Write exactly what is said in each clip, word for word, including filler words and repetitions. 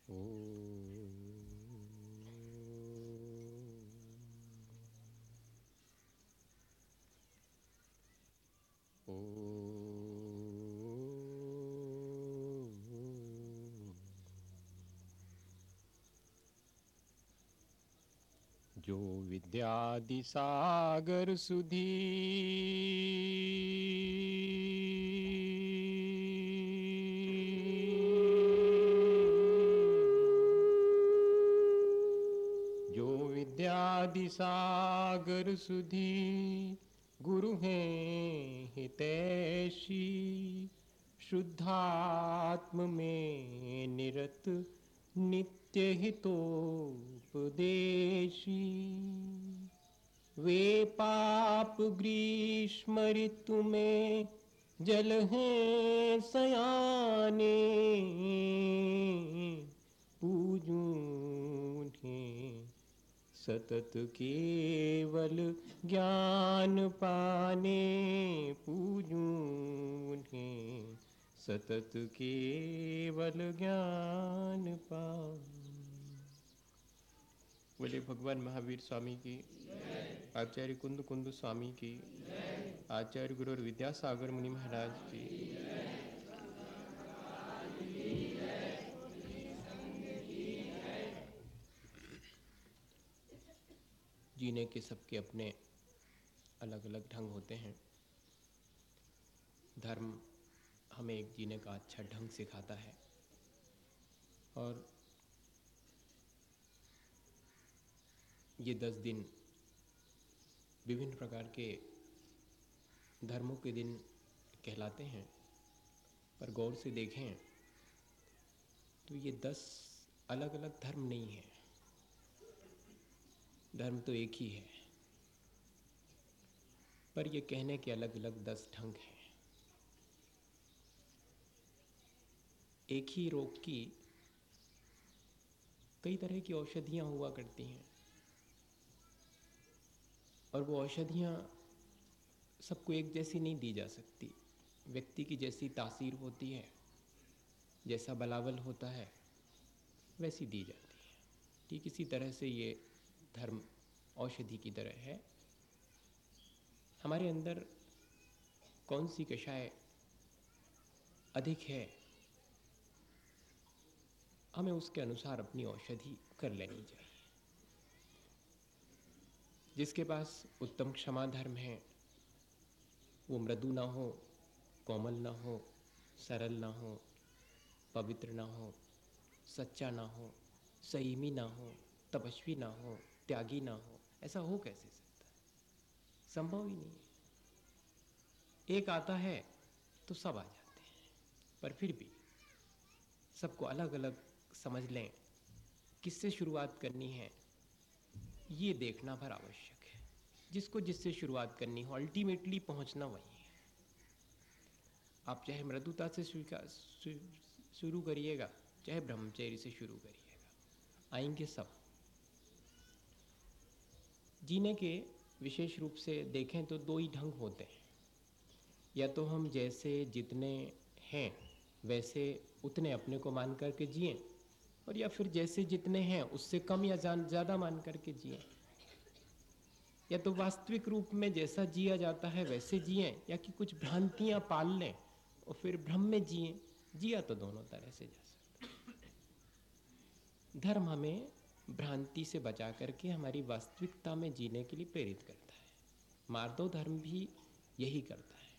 जो विद्यादि सागर सुधी जो विद्यादि सागर सुधी गुरु हैं हितैषी शुद्धात्म में निरत नित्य हितोपदेशी वे पाप ग्रीष्म ऋतु में जल हैं सयाने पूजूं सतत केवल ज्ञान पाने पूजूं सतत केवल ज्ञान पाने। बोले भगवान महावीर स्वामी की, आचार्य कुंद कुंद स्वामी की, आचार्य गुरु विद्यासागर मुनि महाराज की। जीने के सबके अपने अलग अलग ढंग होते हैं। धर्म हमें एक जीने का अच्छा ढंग सिखाता है और ये दस दिन विभिन्न प्रकार के धर्मों के दिन कहलाते हैं, पर गौर से देखें तो ये दस अलग अलग धर्म नहीं है। धर्म तो एक ही है, पर ये कहने के अलग अलग दस ढंग हैं। एक ही रोग की कई तरह की औषधियाँ हुआ करती हैं और वो औषधियाँ सबको एक जैसी नहीं दी जा सकती। व्यक्ति की जैसी तासीर होती है, जैसा बलावल होता है, वैसी दी जाती है। ठीक इसी तरह से ये धर्म औषधि की तरह है। हमारे अंदर कौन सी कषाय अधिक है, हमें उसके अनुसार अपनी औषधि कर लेनी चाहिए। जिसके पास उत्तम क्षमा धर्म है, वो मृदु ना हो, कोमल ना हो, सरल ना हो, पवित्र ना हो, सच्चा ना हो, संयमी ना हो, तपस्वी ना हो, त्यागी ना हो, ऐसा हो कैसे सकता है? संभव ही नहीं है। एक आता है तो सब आ जाते हैं, पर फिर भी सबको अलग अलग समझ लें, किससे शुरुआत करनी है ये देखना भर आवश्यक है। जिसको जिससे शुरुआत करनी हो, अल्टीमेटली पहुंचना वही है। आप चाहे मृदुता से शुरू करिएगा, चाहे ब्रह्मचर्य से शुरू करिएगा, आएंगे सब। जीने के विशेष रूप से देखें तो दो ही ढंग होते हैं। या तो हम जैसे जितने हैं वैसे उतने अपने को मान करके जिएं, और या फिर जैसे जितने हैं उससे कम या ज़्यादा मान करके जिएं। या तो वास्तविक रूप में जैसा जिया जाता है वैसे जिएं, या कि कुछ भ्रांतियां पाल लें और फिर भ्रम में जिएं। जिया तो दोनों तरह से जा सकता है। धर्म हमें भ्रांति से बचा करके हमारी वास्तविकता में जीने के लिए प्रेरित करता है। मार्दव धर्म भी यही करता है।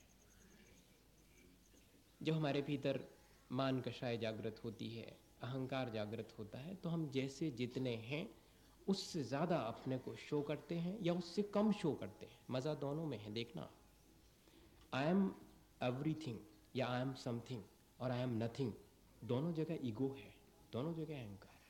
जब हमारे भीतर मान कषाय जागृत होती है, अहंकार जागृत होता है, तो हम जैसे जितने हैं उससे ज़्यादा अपने को शो करते हैं या उससे कम शो करते हैं। मज़ा दोनों में है। देखना, आई एम एवरीथिंग या आई एम समथिंग और आई एम नथिंग, दोनों जगह ईगो है, दोनों जगह अहंकार है।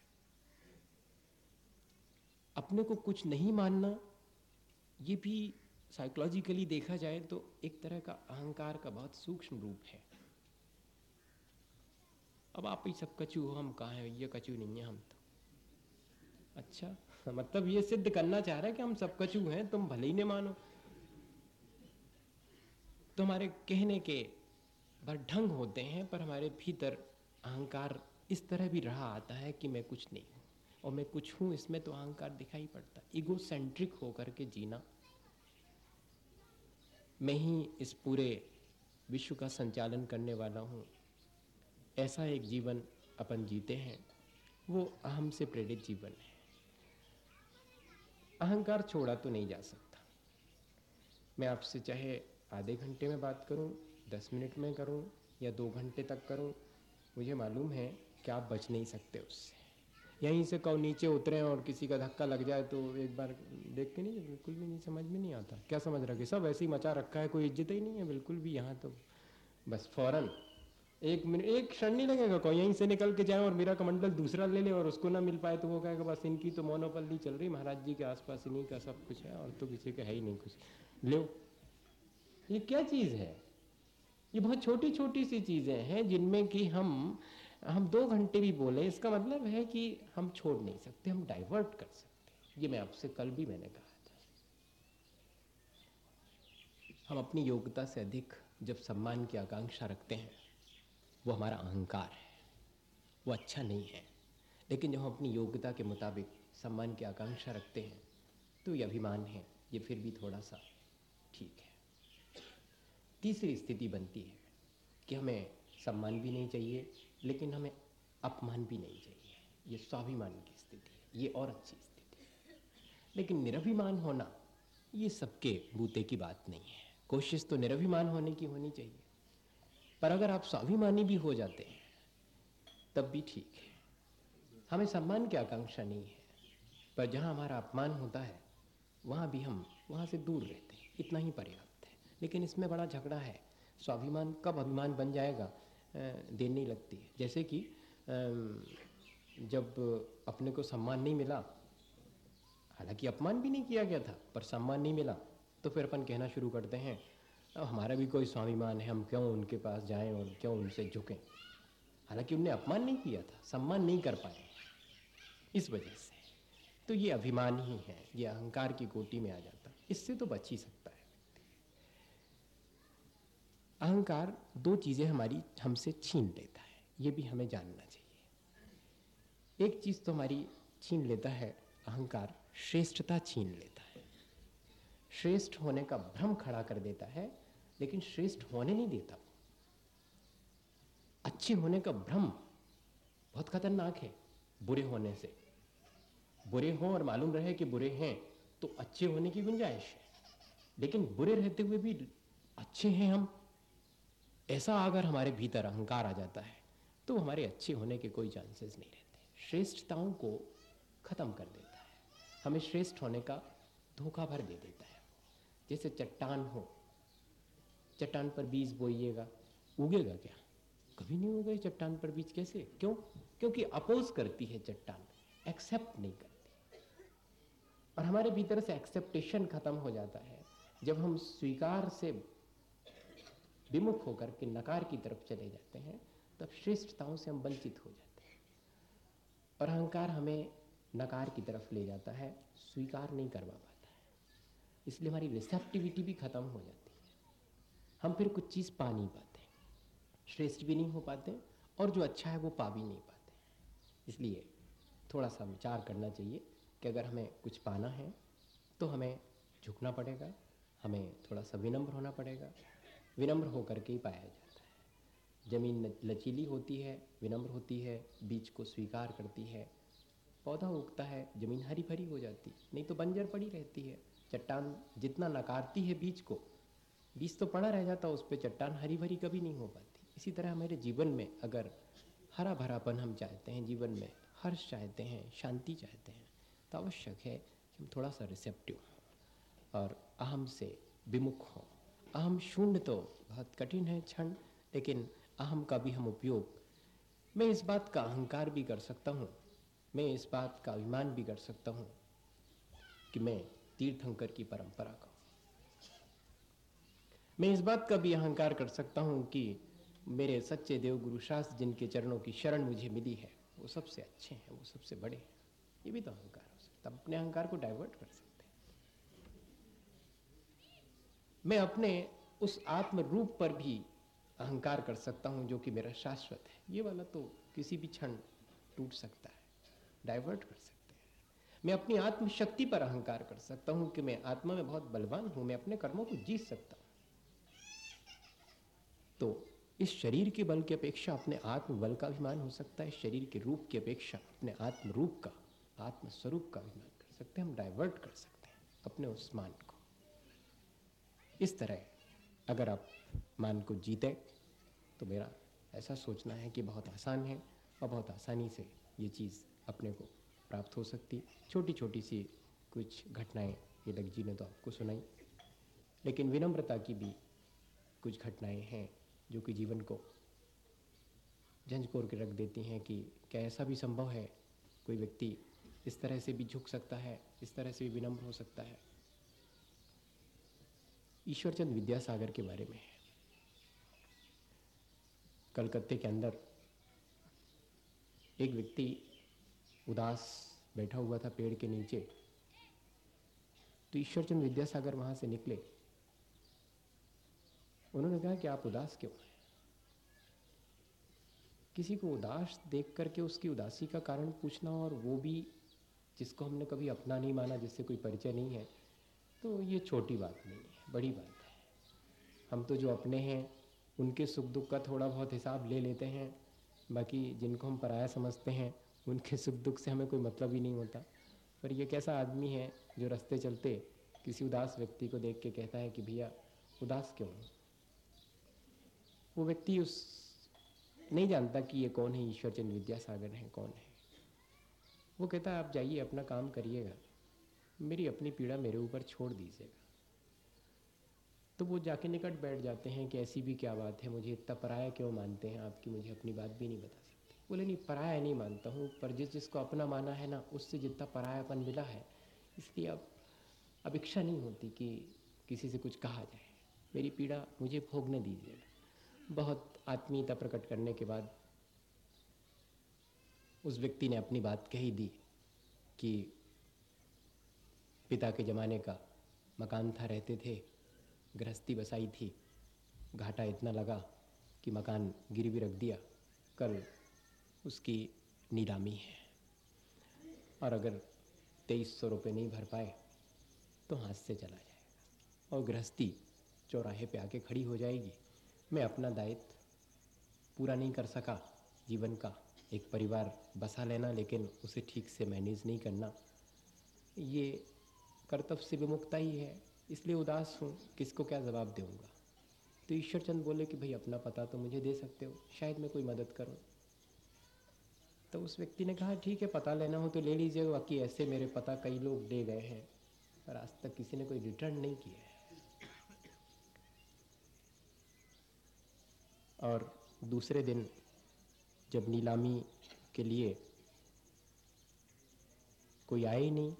अपने को कुछ नहीं मानना, ये भी साइकोलॉजिकली देखा जाए तो एक तरह का अहंकार का बहुत सूक्ष्म रूप है। अब आप ही सब कचू हो, हम कहाँ हैं? ये कचू नहीं है हम तो। अच्छा, मतलब ये सिद्ध करना चाह रहा है कि हम सब कचू हैं, तुम भले ही न मानो। तो हमारे कहने के भर ढंग होते हैं, पर हमारे भीतर अहंकार इस तरह भी रहा आता है कि मैं कुछ नहीं हूँ और मैं कुछ हूँ, इसमें तो अहंकार दिखाई पड़ता। ईगो सेंट्रिक होकर के जीना, मैं ही इस पूरे विश्व का संचालन करने वाला हूँ, ऐसा एक जीवन अपन जीते हैं, वो अहम से प्रेरित जीवन है। अहंकार छोड़ा तो नहीं जा सकता। मैं आपसे चाहे आधे घंटे में बात करूं, दस मिनट में करूं या दो घंटे तक करूं, मुझे मालूम है कि आप बच नहीं सकते उससे। यहीं से कहो नीचे उतरें और किसी का धक्का लग जाए तो एक बार देख के नहीं, बिल्कुल भी नहीं, समझ में नहीं आता क्या समझ रखे, सब ऐसे ही मचा रखा है, कोई इज्जत ही नहीं है बिल्कुल भी यहाँ तो। बस फौरन एक मिनट, एक क्षण नहीं लगेगा, कोई यहीं से निकल के जाए और मेरा कमंडल दूसरा ले ले और उसको ना मिल पाए तो वो कहेगा बस इनकी तो मोनोपली चल रही, महाराज जी के आसपास इन्हीं का सब कुछ है और तो किसी का है ही नहीं कुछ। लो, ये क्या चीज़ है? ये बहुत छोटी छोटी सी चीज़ें हैं जिनमें कि हम हम दो घंटे भी बोले, इसका मतलब है कि हम छोड़ नहीं सकते, हम डाइवर्ट कर सकते। ये मैं आपसे कल भी मैंने कहा था। हम अपनी योग्यता से अधिक जब सम्मान की आकांक्षा रखते हैं, वो हमारा अहंकार है, वो अच्छा नहीं है। लेकिन जब हम अपनी योग्यता के मुताबिक सम्मान की आकांक्षा रखते हैं तो ये अभिमान है, ये फिर भी थोड़ा सा ठीक है। तीसरी स्थिति बनती है कि हमें सम्मान भी नहीं चाहिए लेकिन हमें अपमान भी नहीं चाहिए, ये स्वाभिमान की स्थिति है, ये और अच्छी स्थिति है। लेकिन निरभिमान होना ये सबके बूते की बात नहीं है। कोशिश तो निरभिमान होने की होनी चाहिए, पर अगर आप स्वाभिमानी भी हो जाते हैं तब भी ठीक है। हमें सम्मान की आकांक्षा नहीं है, पर जहाँ हमारा अपमान होता है वहाँ भी हम वहाँ से दूर रहते हैं, इतना ही पर्याप्त है। लेकिन इसमें बड़ा झगड़ा है, स्वाभिमान कब अभिमान बन जाएगा देर नहीं लगती है। जैसे कि जब अपने को सम्मान नहीं मिला, हालांकि अपमान भी नहीं किया गया था पर सम्मान नहीं मिला, तो फिर अपन कहना शुरू करते हैं अब हमारा भी कोई स्वाभिमान है, हम क्यों उनके पास जाएं और क्यों उनसे झुकें। हालांकि उनने अपमान नहीं किया था, सम्मान नहीं कर पाए इस वजह से। तो ये अभिमान ही है, ये अहंकार की कोटि में आ जाता, इससे तो बच ही सकता है। अहंकार दो चीजें हमारी हमसे छीन लेता है, ये भी हमें जानना चाहिए। एक चीज तो हमारी छीन लेता है अहंकार, श्रेष्ठता छीन लेता है, श्रेष्ठ होने का भ्रम खड़ा कर देता है, लेकिन श्रेष्ठ होने नहीं देता। अच्छे होने का भ्रम बहुत खतरनाक है। बुरे होने से, बुरे हों और मालूम रहे कि बुरे हैं तो अच्छे होने की गुंजाइश है, लेकिन बुरे रहते हुए भी अच्छे हैं हम, ऐसा अगर हमारे भीतर अहंकार आ जाता है तो हमारे अच्छे होने के कोई चांसेस नहीं रहते। श्रेष्ठताओं को खत्म कर देता है, हमें श्रेष्ठ होने का धोखा भर दे देता है। जैसे चट्टान हो, चट्टान पर बीज बोइएगा, उगेगा क्या? कभी नहीं उगेगा चट्टान पर बीज। कैसे? क्यों? क्योंकि अपोज करती है चट्टान, एक्सेप्ट नहीं करती। और हमारे भीतर से एक्सेप्टेशन खत्म हो जाता है जब हम स्वीकार से विमुख होकर के नकार की तरफ चले जाते हैं, तब श्रेष्ठताओं से हम वंचित हो जाते हैं। और अहंकार हमें नकार की तरफ ले जाता है, स्वीकार नहीं करवा पाता है, इसलिए हमारी रिसेप्टिविटी भी खत्म हो जाती है। हम फिर कुछ चीज़ पा नहीं पाते, श्रेष्ठ भी नहीं हो पाते और जो अच्छा है वो पा भी नहीं पाते। इसलिए थोड़ा सा विचार करना चाहिए कि अगर हमें कुछ पाना है तो हमें झुकना पड़ेगा, हमें थोड़ा सा विनम्र होना पड़ेगा। विनम्र होकर के ही पाया जाता है। ज़मीन लचीली होती है, विनम्र होती है, बीज को स्वीकार करती है, पौधा उगता है, ज़मीन हरी भरी हो जाती, नहीं तो बंजर पड़ी रहती है। चट्टान जितना नकारती है बीज को, बीज तो पड़ा रह जाता, उस पर चट्टान हरी भरी कभी नहीं हो पाती। इसी तरह हमारे जीवन में अगर हरा भरापन हम चाहते हैं, जीवन में हर्ष चाहते हैं, शांति चाहते हैं, तो आवश्यक है कि हम थोड़ा सा रिसेप्टिव हों और अहम से विमुख हों। अहम शून्य तो बहुत कठिन है क्षण, लेकिन अहम का भी हम उपयोग, मैं इस बात का अहंकार भी कर सकता हूँ, मैं इस बात का अभिमान भी कर सकता हूँ कि मैं तीर्थंकर की परंपरा का हूँ। मैं इस बात का भी अहंकार कर सकता हूँ कि मेरे सच्चे देव गुरु शास्त्र जिनके चरणों की शरण मुझे मिली है वो सबसे अच्छे हैं, वो सबसे बड़े हैं। ये भी तो अहंकार हो सकता है, अपने अहंकार को डाइवर्ट कर सकते हैं। मैं अपने उस आत्म रूप पर भी अहंकार कर सकता हूँ जो कि मेरा शाश्वत है, ये वाला तो किसी भी क्षण टूट सकता है, डाइवर्ट कर सकते हैं। मैं अपनी आत्मशक्ति पर अहंकार कर सकता हूँ कि मैं आत्मा में बहुत बलवान हूँ, मैं अपने कर्मों को जीत सकता हूँ। तो इस शरीर के बल की अपेक्षा अपने आत्म बल का अभिमान हो सकता है, शरीर के रूप की अपेक्षा अपने आत्म रूप का, आत्म स्वरूप का अभिमान कर सकते हैं, हम डाइवर्ट कर सकते हैं अपने उस मान को। इस तरह अगर आप मान को जीते तो मेरा ऐसा सोचना है कि बहुत आसान है और बहुत आसानी से ये चीज़ अपने को प्राप्त हो सकती। छोटी छोटी सी कुछ घटनाएं तिलक जी ने तो आपको सुनाई, लेकिन विनम्रता की भी कुछ घटनाएं हैं जो कि जीवन को झंझोर के रख देती हैं कि क्या ऐसा भी संभव है, कोई व्यक्ति इस तरह से भी झुक सकता है, इस तरह से भी विनम्र हो सकता है। ईश्वरचंद विद्यासागर के बारे में है। कलकत्ते के अंदर एक व्यक्ति उदास बैठा हुआ था पेड़ के नीचे, तो ईश्वरचंद विद्यासागर वहां से निकले। उन्होंने कहा कि आप उदास क्यों हैं? किसी को उदास देख करके उसकी उदासी का कारण पूछना, और वो भी जिसको हमने कभी अपना नहीं माना, जिससे कोई परिचय नहीं है, तो ये छोटी बात नहीं है, बड़ी बात है। हम तो जो अपने हैं उनके सुख दुख का थोड़ा बहुत हिसाब ले लेते हैं, बाकी जिनको हम पराया समझते हैं उनके सुख दुख से हमें कोई मतलब ही नहीं होता। पर ये कैसा आदमी है जो रास्ते चलते किसी उदास व्यक्ति को देख के कहता है कि भैया उदास क्यों हो? वो व्यक्ति उस नहीं जानता कि ये कौन है, ईश्वरचंद विद्यासागर हैं, कौन है। वो कहता है आप जाइए अपना काम करिएगा, मेरी अपनी पीड़ा मेरे ऊपर छोड़ दीजिएगा। तो वो जाके निकट बैठ जाते हैं कि ऐसी भी क्या बात है, मुझे इतना पराया क्यों मानते हैं आपकी, मुझे अपनी बात भी नहीं बता सकते। बोले नहीं, पराया नहीं मानता हूँ, पर जिस जिसको अपना माना है ना, उससे जितना परायापन मिला है, इसलिए अब अब इच्छा नहीं होती कि किसी से कुछ कहा जाए, मेरी पीड़ा मुझे भोगने दीजिएगा। बहुत आत्मीयता प्रकट करने के बाद उस व्यक्ति ने अपनी बात कही दी कि पिता के ज़माने का मकान था, रहते थे, गृहस्थी बसाई थी, घाटा इतना लगा कि मकान गिरवी रख दिया, कल उसकी नीलामी है, और अगर तेईस सौ रुपये नहीं भर पाए तो हाथ से चला जाएगा और गृहस्थी चौराहे पे आके खड़ी हो जाएगी। मैं अपना दायित्व पूरा नहीं कर सका जीवन का, एक परिवार बसा लेना लेकिन उसे ठीक से मैनेज नहीं करना, ये कर्तव्य से विमुखता ही है, इसलिए उदास हूँ, किसको क्या जवाब दूँगा। तो ईश्वरचंद बोले कि भाई अपना पता तो मुझे दे सकते हो, शायद मैं कोई मदद करूँ। तो उस व्यक्ति ने कहा ठीक है, पता लेना हो तो ले लीजिएगा, बाकी ऐसे मेरे पता कई लोग दे गए हैं पर आज तक किसी ने कोई रिटर्न नहीं किया है। और दूसरे दिन जब नीलामी के लिए कोई आए ही नहीं,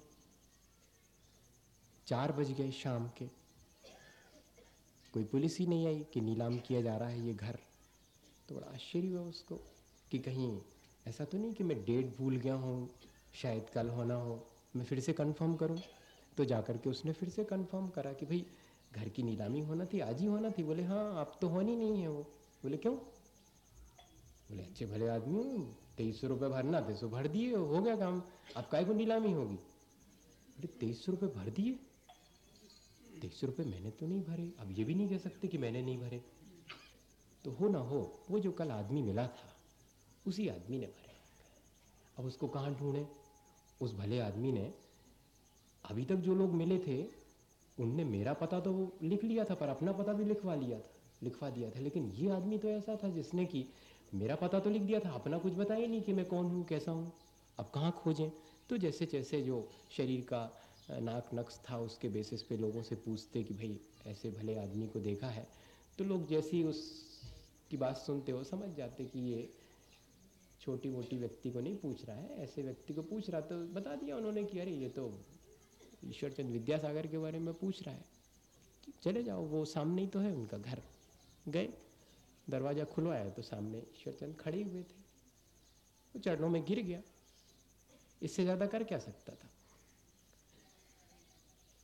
चार बज गए शाम के, कोई पुलिस ही नहीं आई कि नीलाम किया जा रहा है ये घर। तो बड़ा आश्चर्य हुआ उसको कि कहीं ऐसा तो नहीं कि मैं डेट भूल गया हूँ, शायद कल होना हो, मैं फिर से कंफर्म करूँ। तो जाकर के उसने फिर से कंफर्म करा कि भाई घर की नीलामी होना थी, आज ही होना थी। बोले हाँ, अब तो होनी नहीं है वो। बोले क्यों? बोले अच्छे भले आदमी हो, तेईस सौ रुपये भरना थे सो भर दिए, हो गया काम, अब काय को नीलामी होगी? बोले तेईस सौ रुपये भर दिए? तेईस सौ रुपये मैंने तो नहीं भरे, अब ये भी नहीं कह सकते कि मैंने नहीं भरे। तो हो ना हो, वो जो कल आदमी मिला था उसी आदमी ने भरे। अब उसको कहाँ ढूंढे? उस भले आदमी ने, अभी तक जो लोग मिले थे उनने मेरा पता तो लिख लिया था पर अपना पता भी लिखवा लिया था लिखवा दिया था, लेकिन ये आदमी तो ऐसा था जिसने कि मेरा पता तो लिख दिया था, अपना कुछ बताया नहीं कि मैं कौन हूँ, कैसा हूँ। अब कहाँ खोजें? तो जैसे जैसे जो शरीर का नाक नक्श था उसके बेसिस पे लोगों से पूछते कि भाई ऐसे भले आदमी को देखा है, तो लोग जैसी उस की बात सुनते हो समझ जाते कि ये छोटी मोटी व्यक्ति को नहीं पूछ रहा है, ऐसे व्यक्ति को पूछ रहा। तो बता दिया उन्होंने कि अरे ये तो ईश्वरचंद विद्यासागर के बारे में पूछ रहा है, चले जाओ, वो सामने ही तो है उनका घर। गए, दरवाज़ा खुलवाया तो सामने ईश्वरचंद खड़े हुए थे। वो चरणों में गिर गया, इससे ज़्यादा कर क्या सकता था।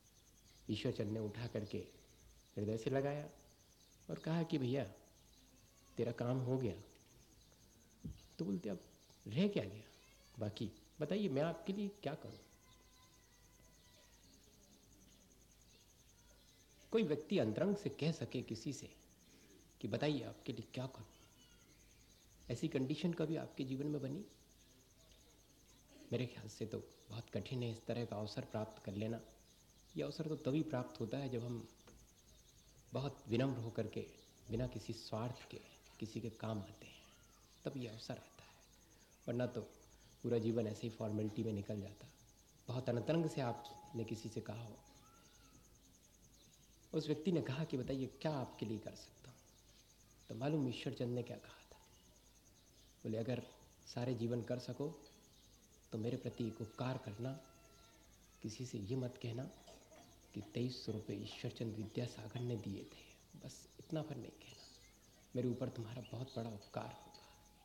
ईश्वरचंद ने उठा करके हृदय से लगाया और कहा कि भैया तेरा काम हो गया। तो बोलते अब रह क्या गया बाकी, बताइए मैं आपके लिए क्या करूं। कोई व्यक्ति अंतरंग से कह सके किसी से कि बताइए आपके लिए क्या करूं, ऐसी कंडीशन कभी आपके जीवन में बनी? मेरे ख्याल से तो बहुत कठिन है इस तरह का अवसर प्राप्त कर लेना। ये अवसर तो तभी प्राप्त होता है जब हम बहुत विनम्र होकर के बिना किसी स्वार्थ के किसी के काम आते हैं, तब ये अवसर आता है। वरना तो पूरा जीवन ऐसे ही फॉर्मेलिटी में निकल जाता। बहुत अंतरंग से आपने किसी से कहा हो, उस व्यक्ति ने कहा कि बताइए क्या आपके लिए कर सकता हूँ, तो मालूम ईश्वर चंद ने क्या कहा था? बोले अगर सारे जीवन कर सको तो मेरे प्रति एक उपकार करना, किसी से ये मत कहना कि तेईस सौ रुपये ईश्वरचंद विद्यासागर ने दिए थे, बस इतना पर नहीं कहना, मेरे ऊपर तुम्हारा बहुत बड़ा उपकार होगा।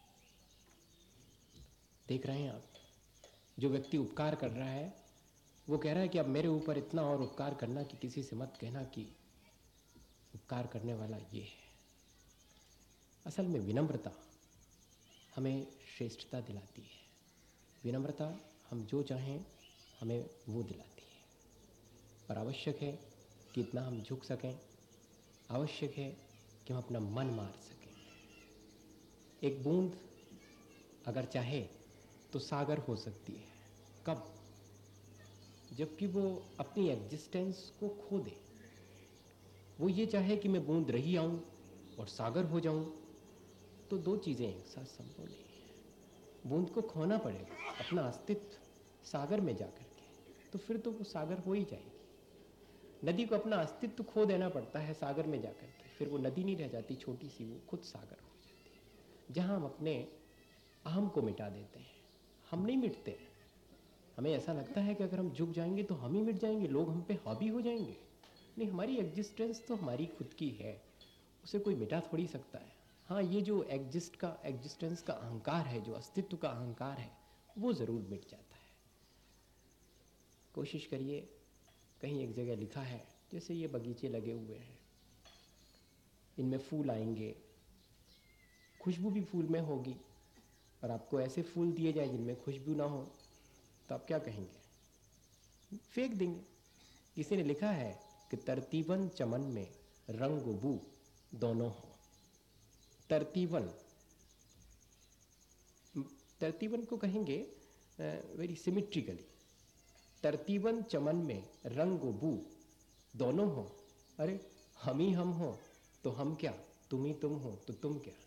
देख रहे हैं आप, जो व्यक्ति उपकार कर रहा है वो कह रहा है कि अब मेरे ऊपर इतना और उपकार करना कि किसी से मत कहना कि उपकार करने वाला ये है। असल में विनम्रता हमें श्रेष्ठता दिलाती है। विनम्रता हम जो चाहें हमें वो दिलाती है। पर आवश्यक है कि इतना हम झुक सकें, आवश्यक है कि हम अपना मन मार सकें। एक बूंद अगर चाहे तो सागर हो सकती है। कब? जबकि वो अपनी एग्जिस्टेंस को खो दे। वो ये चाहे कि मैं बूंद रही आऊँ और सागर हो जाऊँ, तो दो चीज़ें एक साथ संभव नहीं है। बूंद को खोना पड़ेगा, अपना अस्तित्व सागर में जाकर के, तो फिर तो वो सागर हो ही जाएगी। नदी को अपना अस्तित्व खो देना पड़ता है सागर में जाकर के, फिर वो नदी नहीं रह जाती छोटी सी, वो खुद सागर हो जाती है। जहाँ हम अपने अहम को मिटा देते हैं, हम नहीं मिटते। हमें ऐसा लगता है कि अगर हम झुक जाएंगे तो हम ही मिट जाएंगे, लोग हम पे हावी हो जाएंगे। नहीं, हमारी एग्जिस्टेंस तो हमारी खुद की है, उसे कोई मिटा थोड़ी सकता है। हाँ, ये जो एग्जिस्ट का एग्जिस्टेंस का अहंकार है, जो अस्तित्व का अहंकार है, वो ज़रूर मिट जाता है। कोशिश करिए, कहीं एक जगह लिखा है, जैसे ये बगीचे लगे हुए हैं, इनमें फूल आएंगे, खुशबू भी फूल में होगी, और आपको ऐसे फूल दिए जाए जिनमें खुशबू ना हो, तो आप क्या कहेंगे? फेंक देंगे। किसी ने लिखा है कि तरतीबन चमन में रंग बू दोनों हो। तरतीबन, तरतीबन को कहेंगे वेरी सिमेट्रिकली। तरतीबन चमन में रंग बू दोनों हो। अरे हम ही हम हो तो हम क्या, तुम ही तुम हो तो तुम क्या?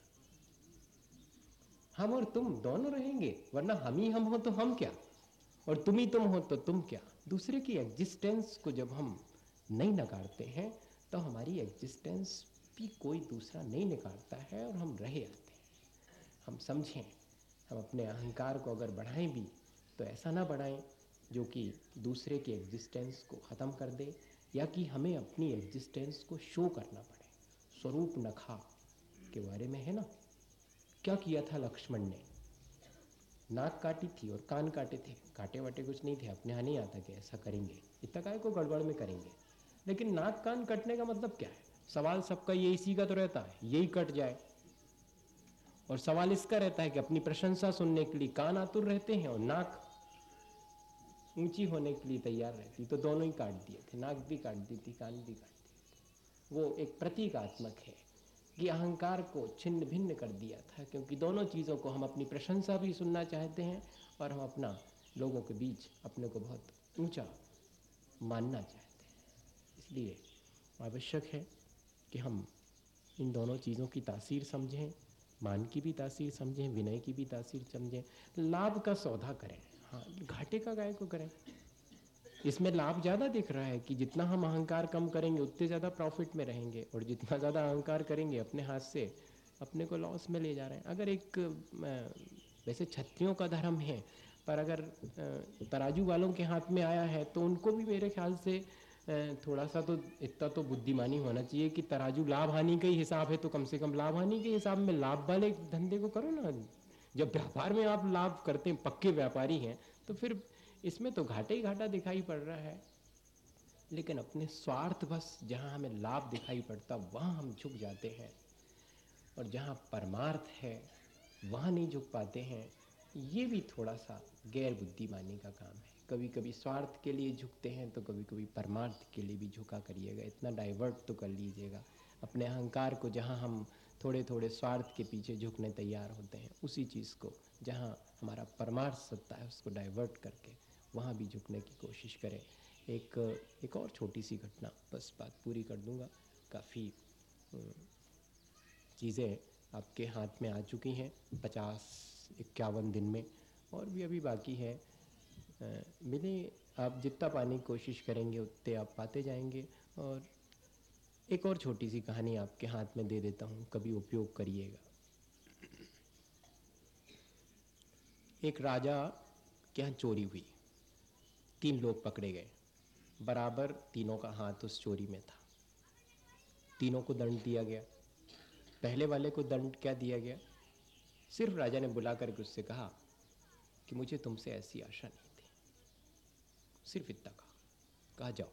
हम और तुम दोनों रहेंगे, वरना हम ही हम हो तो हम क्या, और तुम ही तुम हो तो तुम क्या? दूसरे की एग्जिस्टेंस को जब हम नहीं नकारते हैं तो हमारी एग्जिस्टेंस भी कोई दूसरा नहीं नकारता है और हम रहे आते हैं। हम समझें, हम अपने अहंकार को अगर बढ़ाएं भी तो ऐसा ना बढ़ाएं जो कि दूसरे की एग्जिस्टेंस को ख़त्म कर दे, या कि हमें अपनी एग्जिस्टेंस को शो करना पड़े। स्वरूप नखा के बारे में है ना, क्या किया था लक्ष्मण ने? नाक काटी थी और कान काटे थे, काटे वाटे कुछ नहीं थे, अपने यहाँ नहीं आता कि ऐसा करेंगे, इतना काय को गड़बड़ में करेंगे। लेकिन नाक कान कटने का मतलब क्या है? सवाल सबका ये इसी का तो रहता है, यही कट जाए। और सवाल इसका रहता है कि अपनी प्रशंसा सुनने के लिए कान आतुर रहते हैं और नाक ऊंची होने के लिए तैयार रहती, तो दोनों ही काट दिए थे, नाक भी काट दी थी, कान भी काट दिए थे। वो एक प्रतीकात्मक है कि अहंकार को छिन्न भिन्न कर दिया था, क्योंकि दोनों चीज़ों को हम अपनी प्रशंसा भी सुनना चाहते हैं और हम अपना लोगों के बीच अपने को बहुत ऊंचा मानना चाहते हैं। इसलिए आवश्यक है कि हम इन दोनों चीज़ों की तासीर समझें, मान की भी तासीर समझें, विनय की भी तासीर समझें। लाभ का सौदा करें, हाँ, घाटे का गाय को करें। इसमें लाभ ज़्यादा दिख रहा है कि जितना हम अहंकार कम करेंगे उतने ज़्यादा प्रॉफिट में रहेंगे, और जितना ज़्यादा अहंकार करेंगे अपने हाथ से अपने को लॉस में ले जा रहे हैं। अगर एक वैसे क्षत्रियों का धर्म है, पर अगर तराजू वालों के हाथ में आया है तो उनको भी मेरे ख्याल से थोड़ा सा तो इतना तो बुद्धिमानी होना चाहिए कि तराजू लाभ हानि का ही हिसाब है तो कम से कम लाभ हानि के हिसाब में लाभ वाले धंधे को करो ना। जब व्यापार में आप लाभ करते हैं, पक्के व्यापारी हैं, तो फिर इसमें तो घाटे ही घाटा दिखाई पड़ रहा है। लेकिन अपने स्वार्थ बस जहाँ हमें लाभ दिखाई पड़ता वहाँ हम झुक जाते हैं। और जहाँ परमार्थ है वहाँ नहीं झुक पाते हैं, ये भी थोड़ा सा गैर बुद्धिमानी का काम है। कभी कभी स्वार्थ के लिए झुकते हैं तो कभी कभी परमार्थ के लिए भी झुका करिएगा, इतना डाइवर्ट तो कर लीजिएगा अपने अहंकार को। जहाँ हम थोड़े थोड़े स्वार्थ के पीछे झुकने तैयार होते हैं, उसी चीज़ को जहाँ हमारा परमार्थ सत्ता है उसको डाइवर्ट करके वहाँ भी झुकने की कोशिश करें। एक एक और छोटी सी घटना, बस बात पूरी कर दूँगा। काफ़ी चीज़ें आपके हाथ में आ चुकी हैं पचास इक्यावन दिन में, और भी अभी बाकी है। मिले आप जितना पाने की कोशिश करेंगे उतने आप पाते जाएंगे। और एक और छोटी सी कहानी आपके हाथ में दे देता हूँ, कभी उपयोग करिएगा। एक राजा के यहाँ चोरी हुई, तीन लोग पकड़े गए, बराबर तीनों का हाथ उस चोरी में था। तीनों को दंड दिया गया। पहले वाले को दंड क्या दिया गया, सिर्फ राजा ने बुला करके उससे कहा कि मुझे तुमसे ऐसी आशा नहीं थी, सिर्फ इतना कहा, कहा जाओ।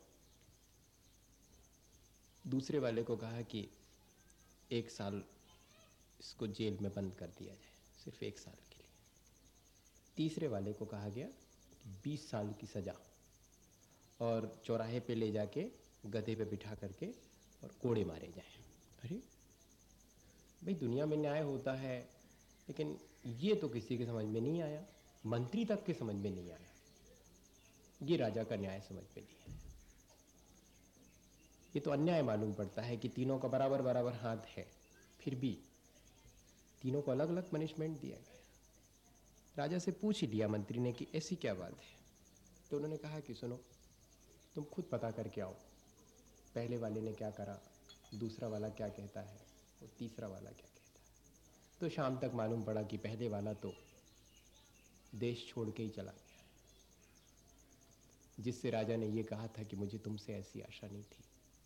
दूसरे वाले को कहा कि एक साल इसको जेल में बंद कर दिया जाए, सिर्फ एक साल के लिए। तीसरे वाले को कहा गया कि बीस साल की सज़ा, और चौराहे पे ले जाके गधे पे बिठा करके और कोड़े मारे जाएं। अरे भाई, दुनिया में न्याय होता है, लेकिन ये तो किसी के समझ में नहीं आया, मंत्री तक के समझ में नहीं आया, ये राजा का न्याय समझ में नहीं आया। ये तो अन्याय मालूम पड़ता है कि तीनों का बराबर बराबर हाथ है, फिर भी तीनों को अलग अलग पनिशमेंट दिया गया। राजा से पूछ ही लिया मंत्री ने कि ऐसी क्या बात है, तो उन्होंने कहा कि सुनो, तुम खुद पता करके आओ, पहले वाले ने क्या करा, दूसरा वाला क्या कहता है, और तीसरा वाला क्या कहता है। तो शाम तक मालूम पड़ा कि पहले वाला तो देश छोड़ के ही चला गया, जिससे राजा ने ये कहा था कि मुझे तुमसे ऐसी आशा नहीं थी।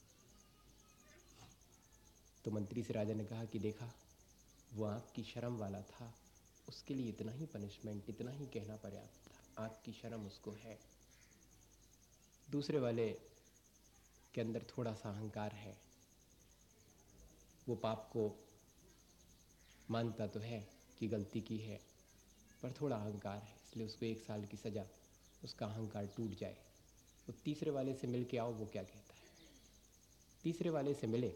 तो मंत्री से राजा ने कहा कि देखा, वो आँख की शर्म वाला था, उसके लिए इतना ही पनिशमेंट, इतना ही कहना पर्याप्त था, आँख की शर्म उसको है। दूसरे वाले के अंदर थोड़ा सा अहंकार है, वो पाप को मानता तो है कि गलती की है, पर थोड़ा अहंकार है, इसलिए उसको एक साल की सज़ा, उसका अहंकार टूट जाए। तो तीसरे वाले से मिल के आओ, वो क्या कहता है। तीसरे वाले से मिले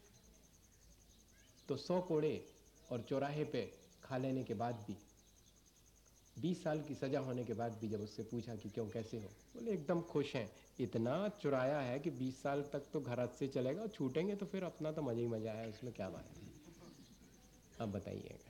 तो सौ कोड़े और चौराहे पे खा लेने के बाद भी, बीस साल की सज़ा होने के बाद भी, जब उससे पूछा कि क्यों, कैसे हो, बोले एकदम खुश हैं, इतना चुराया है कि बीस साल तक तो घर से चलेगा, और छूटेंगे तो फिर अपना तो मज़ा ही मज़ा है, उसमें क्या बात है। अब बताइएगा,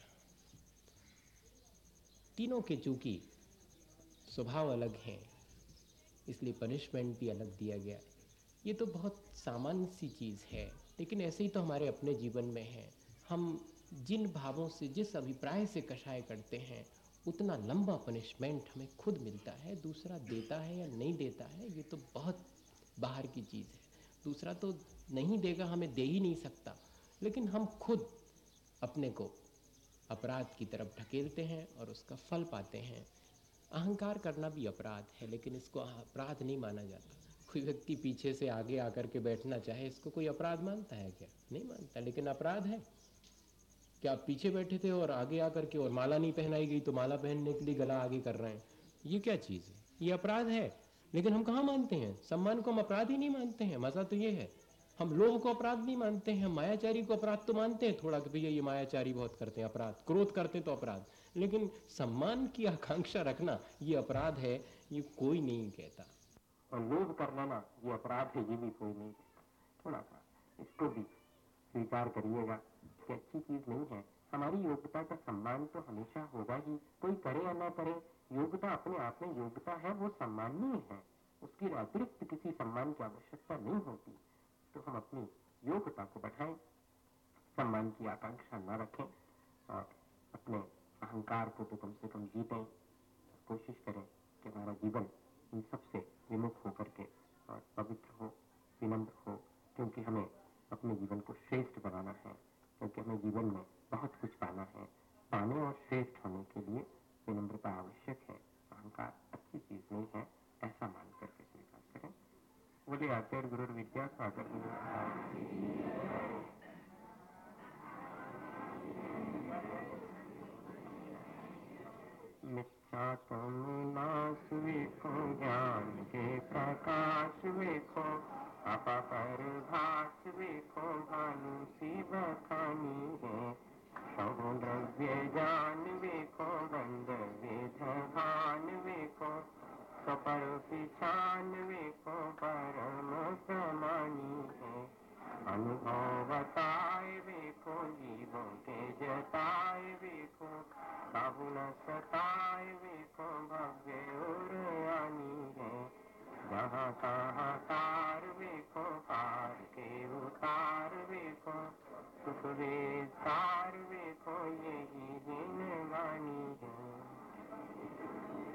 तीनों के चूंकि स्वभाव अलग हैं, इसलिए पनिशमेंट भी अलग दिया गया। ये तो बहुत सामान्य सी चीज़ है, लेकिन ऐसे ही तो हमारे अपने जीवन में है। हम जिन भावों से, जिस अभिप्राय से कषाय करते हैं, उतना लंबा पनिशमेंट हमें खुद मिलता है। दूसरा देता है या नहीं देता है, ये तो बहुत बाहर की चीज़ है। दूसरा तो नहीं देगा, हमें दे ही नहीं सकता, लेकिन हम खुद अपने को अपराध की तरफ ढकेलते हैं और उसका फल पाते हैं। अहंकार करना भी अपराध है, लेकिन इसको अपराध नहीं माना जाता। कोई व्यक्ति पीछे से आगे आकर के बैठना चाहे, इसको कोई अपराध मानता है क्या? नहीं मानता, लेकिन अपराध है। क्या आप पीछे बैठे थे और आगे आकर के, और माला नहीं पहनाई गई तो माला पहनने के लिए गला आगे कर रहे हैं, ये क्या चीज़ है? ये अपराध है, लेकिन हम कहाँ मानते हैं। सम्मान को हम अपराध ही नहीं मानते हैं। मज़ा तो ये है, हम लोभ को अपराध नहीं मानते हैं, हम मायाचारी को अपराध तो मानते हैं थोड़ा, कि भैया ये मायाचारी बहुत करते हैं अपराध, क्रोध करते हैं तो अपराध, लेकिन सम्मान की आकांक्षा रखना ये अपराध है, ये कोई नहीं कहता। और लोभ कर लेना ये अपराध है, ये भी कोई नहीं कहता। थोड़ा सा इसको भी स्वीकार करिएगा कि अच्छी चीज नहीं है। हमारी योग्यता का सम्मान तो हमेशा होगा ही, कोई करे या ना करे, योग्यता अपने आप में योग्यता है, वो सम्माननीय है, उसकी अतिरिक्त किसी सम्मान की आवश्यकता नहीं होती। तो हम अपनी योग्यता को बढ़ाएं, सम्मान की आकांक्षा न रखें, और अपने अहंकार को तो कम से कम जीतें। कोशिश करें कि हमारा जीवन इन सबसे विमुख होकर के और पवित्र हो, विनम्र हो, क्योंकि हमें अपने जीवन को श्रेष्ठ बनाना है, क्योंकि हमें जीवन में बहुत कुछ पाना है। पाने और श्रेष्ठ होने के लिए विनम्रता आवश्यक है। अहंकार अच्छी चीज नहीं है, ऐसा मान करके स्वीकार करें। बोले आचार्य गुरु विद्या सागर गुरु। शातों में नाश वीखो, ज्ञान के प्रकाश वीखो, अपापर भाष वीखो, भानु सी बखानी है। समुद्रव्य ज्ञान वीखो, बंद वेद भान वीखो, सपर पिछान वीखो, परम समानी है। अनुभवताय वीखो, जीवों के जताय वीखो, काबू न सताय वीखो, भव्य उरयानी है। जहाँ तहाँ तार वीखो, पार के उतार वीखो, सुख विस्तार वीखो, यही जिनवानी है।